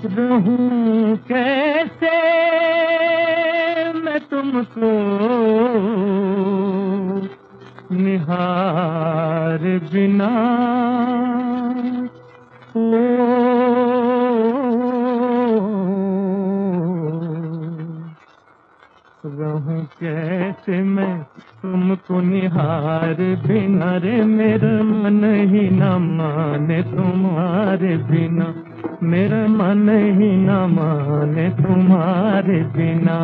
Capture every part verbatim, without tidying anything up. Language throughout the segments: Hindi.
रहूं कैसे मैं तुमको निहार बिना, ओ रहूं कैसे मैं तुमको निहार बिना रे, मेरा मन ही न माने तुम्हारे बिना, मेरा मन ही न माने तुम्हारे बिना।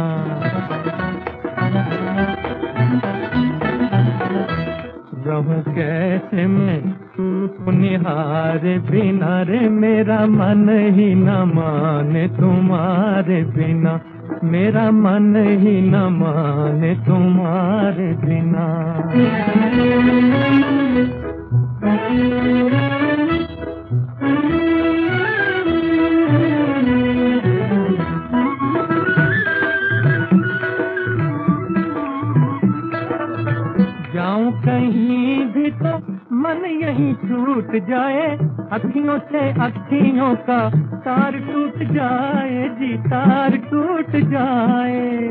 रहूं कैसे मैं तुमको निहार बिना रे, मेरा मन ही न माने तुम्हारे बिना, मेरा मन ही न माने तुम्हारे बिना। जाऊं कहीं भी तो मन यहीं छूट जाए, अखियों से अखियों का तार टूट जाए जी, तार टूट जाए।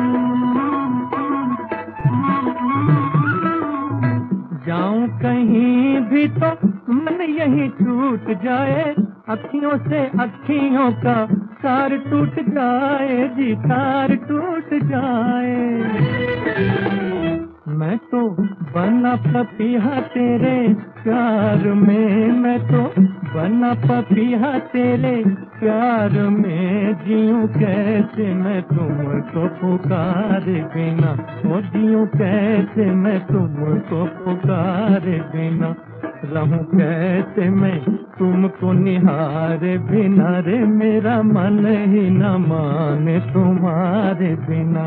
जाऊं कहीं भी तो मन यहीं छूट जाए, अखियों से अखियों का तार टूट जाए जी, तार टूट जाए। मैं तो बना पपीहा तेरे प्यार में, मैं तो बना पपीहा तेरे प्यार में, जीऊं कैसे मैं तुमको पुकारे बिना, ओ जीऊं कैसे मैं तुमको पुकारे बिना, रहूं कैसे मैं तुमको निहारे बिना रे, मेरा मन ही न माने तुम्हारे बिना।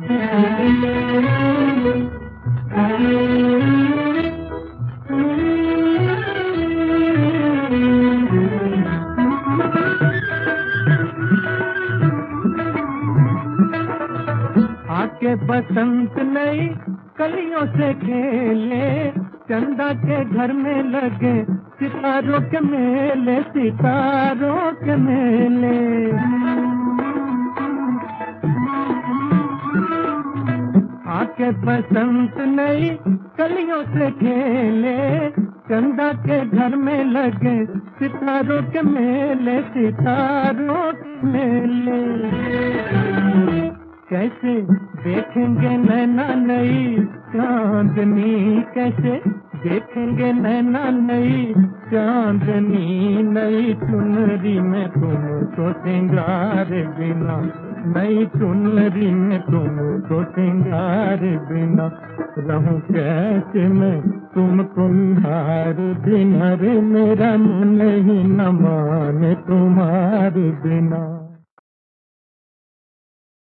आके बसंत नई कलियों से खेले, चंदा के घर में लगे सितारों के मेले, सितारों के मेले। आके बसंत नई कलियों से खेले, चंदा के घर में लगे सितारों के मेले, सितारों के मेले। कैसे देखेंगे नैना नई चांदनी, कैसे देखेंगे नैना नई चांदनी, नई चुनरी में तुमको सिंगार बिना, नई चुनरी में तुमको सिंगार बिना, रहूं कैसे मैं तुमको निहार बिना रे, मेरा मन ही न माने तुम्हारे बिना।